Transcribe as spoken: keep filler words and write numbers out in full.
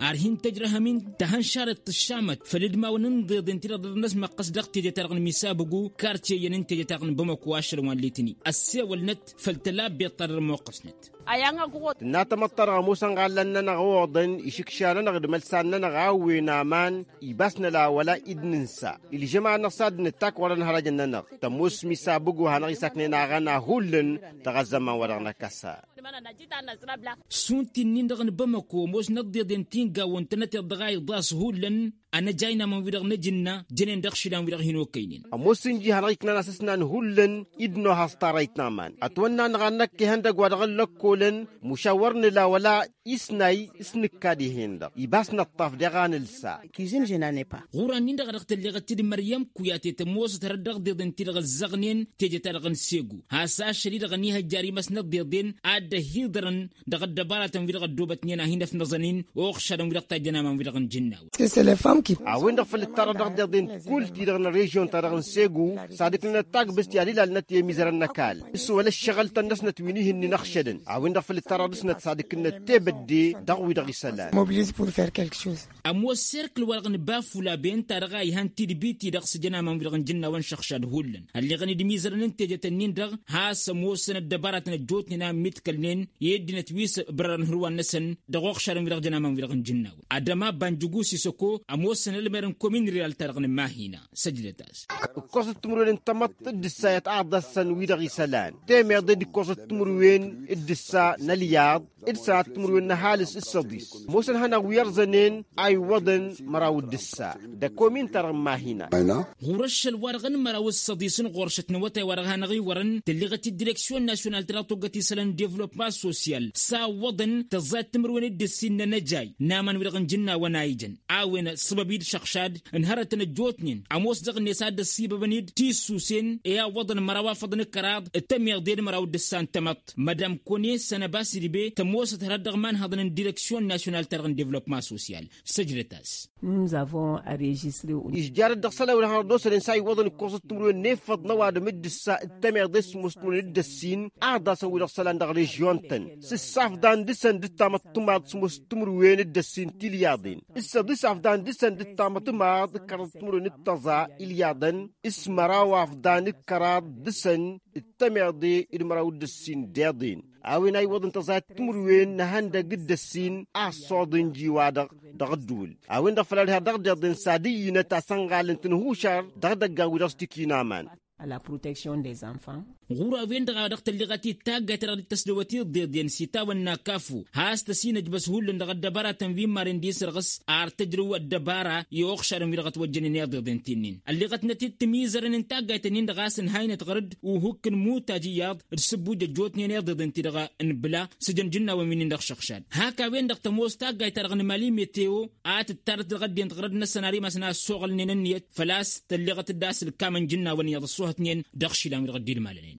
أرهن تجرها من تهان شارت الشامت فلدما وننضي دنتيرا الناس ما قصدق تيجي ترغن مسابقو كارتي ينتجي ترغن بمكو عشر والليتني السي والنت فالتلاب بيطر موقف نت ناتا مطر موسى قال لنا نغوضن يشكشانا نغد ملسانا نغاوي نامان يباسنا لا ولا إدننسا اللي جمع نصاد نتاك ولا نهرجنا نغ تموس مسابقو هنغي ساكنين غانا هولن تغزما ورغنا كسا سونتي نندغن بمكو موس نضي دنتين قاون تنتي الضغاي ضاس هولن أنا جاينا من ورغ نجنا جنين دخشلان ورغ هنو كينين موسن جي هنغيكنا ناسسنا هولن إدنو هستاريت نامان أتوانا نغانك كي هندق ورغن لكولن مشاورن لا ولا إسناي إسنكادي هندا يباسنا الطاف دغان السا كيزين جناني با غورا نندغ رغت اللي غتد مريم كوياتي تموس تردغ ديدن تيرغ الزغنين تيجي ترغن سيغو هاسا شريد غنيها جاري مسند ديدن عاد هيدرن دغ دبارة ورغ دوبتنينا هنا في نظنين وخشرن ورغ تاجنا من ورغ جناو سي لي فام كي اوين دغ فل تردغ ديدن كل تيرغن ريجيون ترغن سيغو صادق لنا تاك بستيالي لالنتي ميزرن نكال اسو ولا الشغل تنس نتوينيه نخشدن اوين دغ فل تردسنا صادق لنا تبدي دغوي دغ سلام موبيليز بور فير كالك شوز امو السيركل ورغن بافولا بين ترغاي هانتي بيتي دغ سجنا من ورغ جنا ونشخشاد هولن اللي غني دميزرن انت جتنين دغ هاس موسن الدبارة نجوتنا متكلنين يدنا تويس بران هروان نسن دغوخ شارن ورغ جنا من ورغ جنا ادما بانجوغو سيسوكو اموسن المرن كومين ريال ترغن ماهينا سجلتاس كوسة تمرين انتمت الدسايات عضسن ويدغي سلان تيمير دي كوسة تمرين الدسا نلياض إدسا تمرين نهالس الصديس موسن هنا ويرزنين اي وضن مراو الدسا دا كومين ترغن ماهينا غورش الورغن مراو الصديسن غورشت نوتا ورغان غي ورن تلغت الديريكسيون ناسيونال تراطوغتي سلان ديفلوبمون سوسيال سا وضن تزات تمرين الدسين نجاي نامن ورغن جنا ونايجن عاون سببيد شخشاد انهرت نجوتنين اموس دغ نساد السيبه بنيد تيسوسين يا وضن مراوا فضن كراد التمير دير مراو دسان تمت مدام كوني سنباسي دي تموس تردغ من هضن الديريكسيون ناسيونال ترغن ديفلوبمون سوسيال سجلتاس nous avons enregistré إشجار الدخسلة ولا هردوس الإنسان وضن كوسة تمرين نفض نواد مد السا التمير دس مستمر الدسين أعضى سوي دخسلة عند ريجيون تن سصاف دان دسن دتامت تماد مستمر وين الدسين تليادين إسا دساف دان دسن دتامت تماد كرت تمرين التزا إليادن اسم راواف دان كراد دسن التمير دي المراو الدسين ديادين أوين أي وضن تزات تمروين نهاندا قد السين أعصادن جيوادق دغدول أوين دفلالها دغدادن ساديين تاسنغالن تنهوشار دغدقا ودرستكي نامان à la protection des enfants. غورا وين دغا دغت اللي غتي تاغا ترى التسلوتي ضد ين سيتا والنكافو هاس تسينج بس هول دغ الدبارة تنفيم مارين دي سرغس ارتجرو الدبارة يوخشر ميرغت وجنين ضد تنين اللي غت نتي تميزر ان تاغا تنين دغاسن هاين تغرد وهوك موتا جياد رسبو جوتني ضد انت دغا ان بلا سجن جنا ومن دغ شخشاد هاكا وين دغ تموس تاغا ترغن مالي ميتيو ات الترت غد تغرد نسناري مسنا سوغل نينيت فلاس تلي غت داس الكامن جنا وني يضصوها اثنين دغشي لا غدير مالين